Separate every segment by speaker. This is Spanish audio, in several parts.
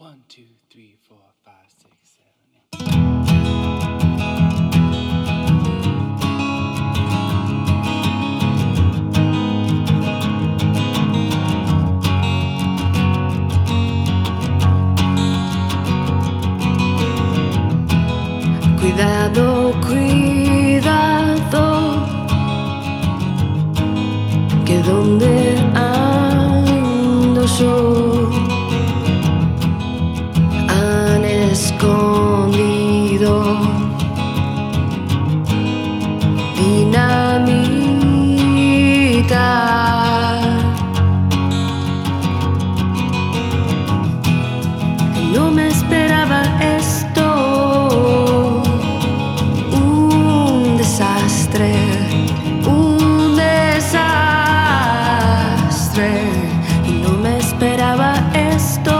Speaker 1: 1, 2, 3, 4, 5, 6, 7, 8.
Speaker 2: Cuidado, cuidado, que donde ando yo han escondido dinamita. No me esperaba esto, un desastre, y no me esperaba esto.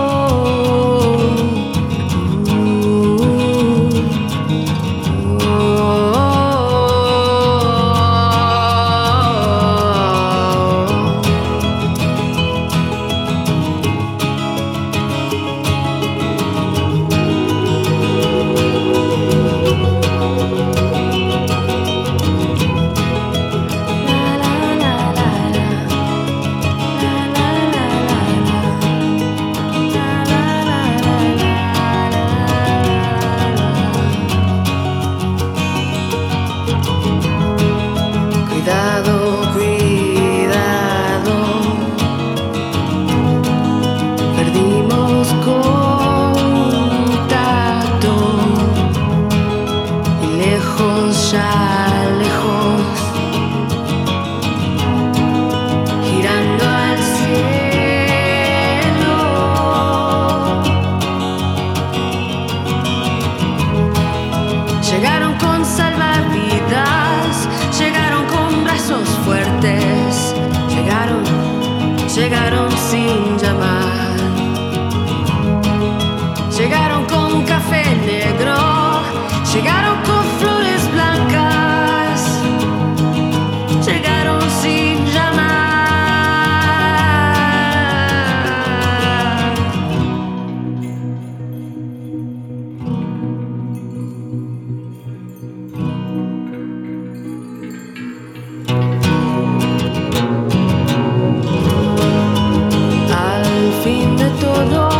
Speaker 2: Cuidado, cuidado, perdimos contacto y lejos, ya lejos, girando al cielo. Llegaron con salvavidas, llegaron con brazos fuertes, llegaron sin llamar, llegaron con café negro, llegaron con flores blancas, llegaron sin llamar. Al fin de todo